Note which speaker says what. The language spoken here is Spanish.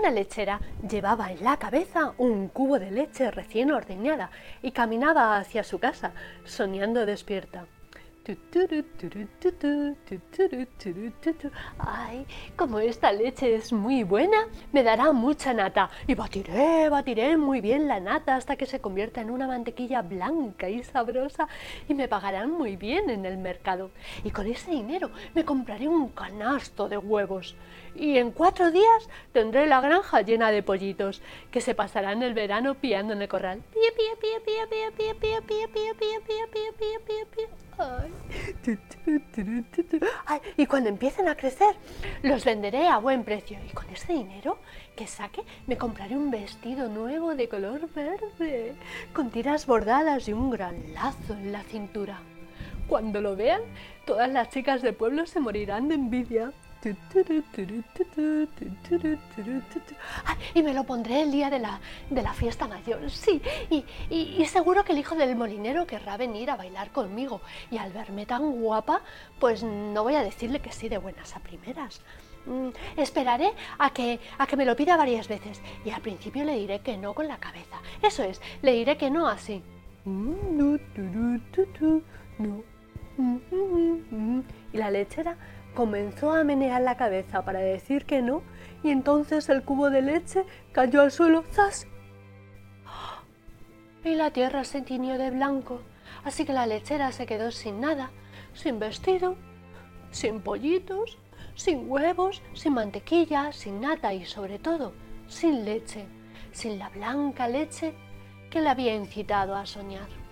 Speaker 1: Una lechera llevaba en la cabeza un cubo de leche recién ordeñada y caminaba hacia su casa, soñando despierta. Ay, como esta leche es muy buena, me dará mucha nata y batiré muy bien la nata hasta que se convierta en una mantequilla blanca y sabrosa y me pagarán muy bien en el mercado. Y con ese dinero me compraré un canasto de huevos y en 4 días tendré la granja llena de pollitos que se pasarán el verano piando en el corral. Pía, pía, pía, pía, pía, pía, pía, pía, pía, pía, pía, pía, pía, pía, pía. Ay. Ay, y cuando empiecen a crecer, los venderé a buen precio. Y con ese dinero que saque, me compraré un vestido nuevo de color verde, con tiras bordadas y un gran lazo en la cintura. Cuando lo vean, todas las chicas del pueblo se morirán de envidia. Ay, y me lo pondré el día de la fiesta mayor, sí, y seguro que el hijo del molinero querrá venir a bailar conmigo, y al verme tan guapa, pues no voy a decirle que sí de buenas a primeras. Esperaré a que me lo pida varias veces, y al principio le diré que no con la cabeza, eso es, le diré que no así. No. Y la lechera comenzó a menear la cabeza para decir que no, y entonces el cubo de leche cayó al suelo, ¡zas! Y la tierra se tiñó de blanco, así que la lechera se quedó sin nada, sin vestido, sin pollitos, sin huevos, sin mantequilla, sin nata y sobre todo, sin leche, sin la blanca leche que la había incitado a soñar.